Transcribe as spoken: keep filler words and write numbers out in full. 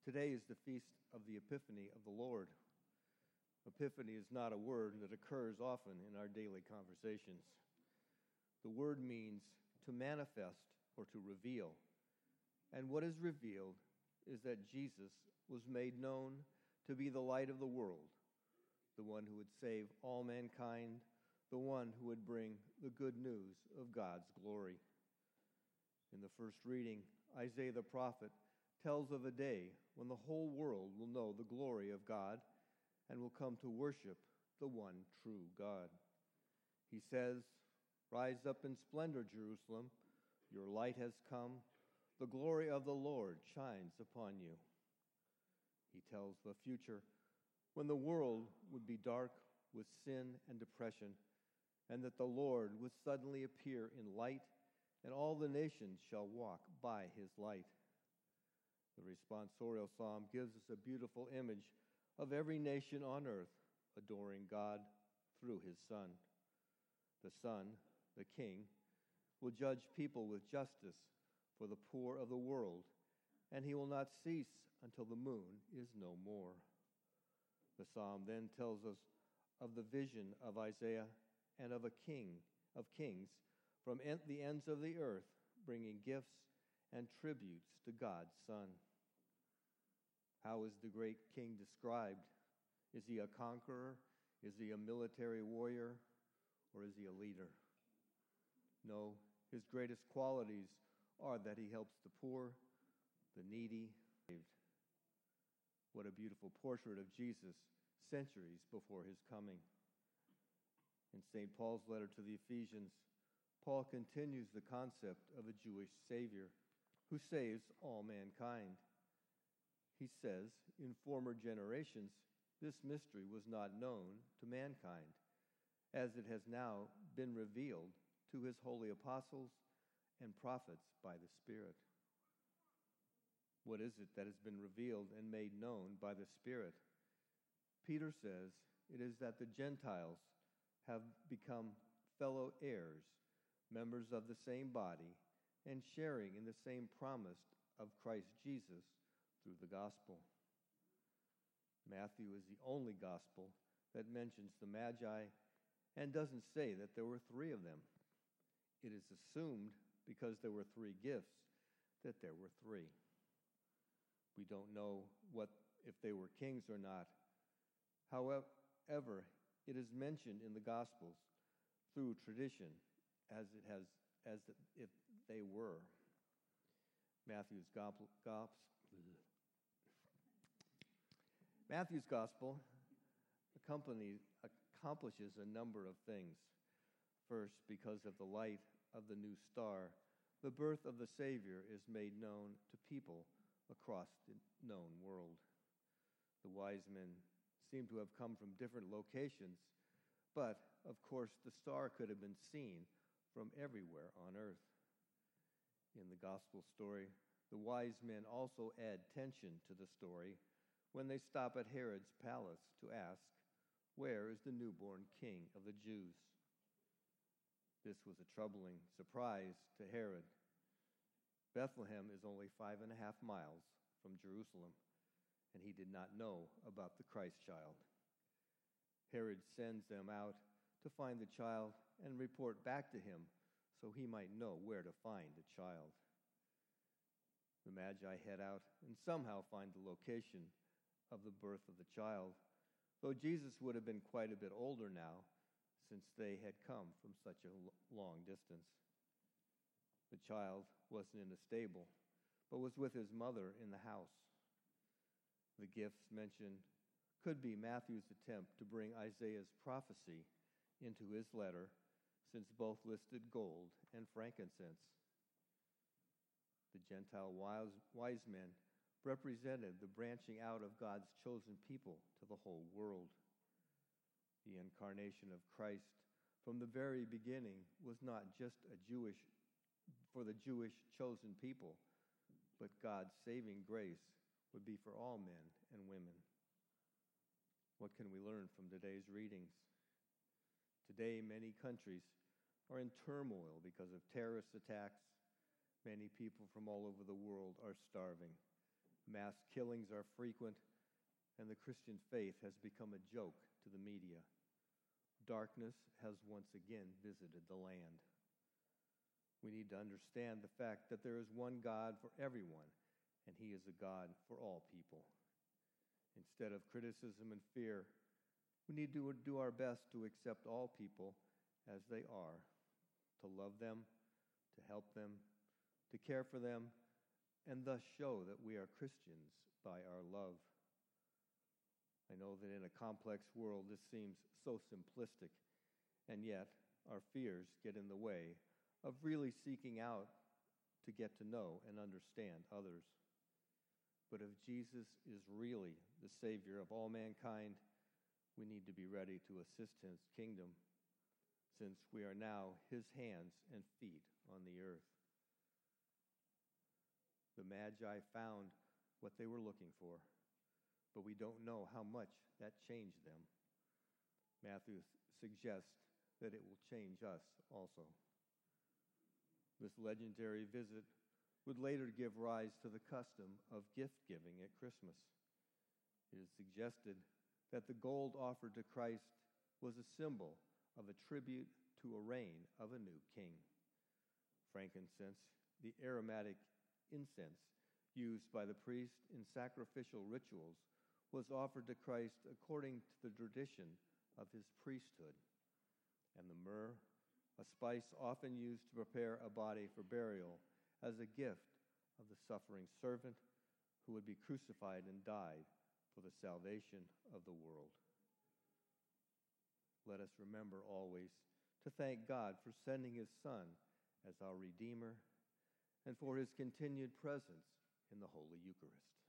Today is the feast of the Epiphany of the Lord. Epiphany is not a word that occurs often in our daily conversations. The word means to manifest or to reveal. And what is revealed is that Jesus was made known to be the light of the world, the one who would save all mankind, the one who would bring the good news of God's glory. In the first reading, Isaiah the prophet tells of a day when the whole world will know the glory of God and will come to worship the one true God. He says, "Rise up in splendor, Jerusalem. Your light has come. The glory of the Lord shines upon you." He tells the future when the world would be dark with sin and depression, and that the Lord would suddenly appear in light, and all the nations shall walk by his light. The responsorial psalm gives us a beautiful image of every nation on earth adoring God through his Son. The Son, the King, will judge people with justice for the poor of the world, and he will not cease until the moon is no more. The psalm then tells us of the vision of Isaiah and of a king of kings from the ends of the earth, bringing gifts and tributes to God's Son. How is the great king described? Is he a conqueror? Is he a military warrior? Or is he a leader? No, his greatest qualities are that he helps the poor, the needy. What a beautiful portrait of Jesus centuries before his coming. In Saint Paul's letter to the Ephesians, Paul continues the concept of a Jewish Savior who saves all mankind. He says, in former generations, this mystery was not known to mankind, as it has now been revealed to his holy apostles and prophets by the Spirit. What is it that has been revealed and made known by the Spirit? Peter says it is that the Gentiles have become fellow heirs, members of the same body, and sharing in the same promise of Christ Jesus through the gospel. Matthew is the only gospel that mentions the Magi and doesn't say that there were three of them. It is assumed, because there were three gifts, that there were three. We don't know what if they were kings or not. However, it is mentioned in the Gospels through tradition as it has as if they were. Matthew's gospel, Matthew's gospel accomplishes a number of things. First, because of the light of the new star, the birth of the Savior is made known to people across the known world. The wise men seem to have come from different locations, but, of course, the star could have been seen from everywhere on earth. In the gospel story, the wise men also add tension to the story when they stop at Herod's palace to ask, "Where is the newborn king of the Jews?" This was a troubling surprise to Herod. Bethlehem is only five and a half miles from Jerusalem, and he did not know about the Christ child. Herod sends them out to find the child and report back to him so he might know where to find the child. The Magi head out and somehow find the location of the birth of the child, though Jesus would have been quite a bit older now since they had come from such a long distance. The child wasn't in a stable, but was with his mother in the house. The gifts mentioned could be Matthew's attempt to bring Isaiah's prophecy into his letter, since both listed gold and frankincense. The Gentile wise, wise men represented the branching out of God's chosen people to the whole world. The incarnation of Christ from the very beginning was not just a Jewish for the Jewish chosen people, but God's saving grace would be for all men and women. What can we learn from today's readings? Today, many countries are in turmoil because of terrorist attacks. Many people from all over the world are starving. Mass killings are frequent, and the Christian faith has become a joke to the media. Darkness has once again visited the land. We need to understand the fact that there is one God for everyone, and He is a God for all people. Instead of criticism and fear, we need to do our best to accept all people as they are, to love them, to help them, to care for them, and thus show that we are Christians by our love. I know that in a complex world this seems so simplistic, and yet our fears get in the way of really seeking out to get to know and understand others. But if Jesus is really the Savior of all mankind, we need to be ready to assist His kingdom, since we are now His hands and feet on the earth. The Magi found what they were looking for, but we don't know how much that changed them. Matthew suggests that it will change us also. This legendary visit would later give rise to the custom of gift-giving at Christmas. It is suggested that the gold offered to Christ was a symbol of a tribute to a reign of a new king. Frankincense, the aromatic incense used by the priest in sacrificial rituals, was offered to Christ according to the tradition of his priesthood. And the myrrh, a spice often used to prepare a body for burial, as a gift of the suffering servant who would be crucified and died for the salvation of the world. Let us remember always to thank God for sending His Son as our Redeemer and for His continued presence in the Holy Eucharist.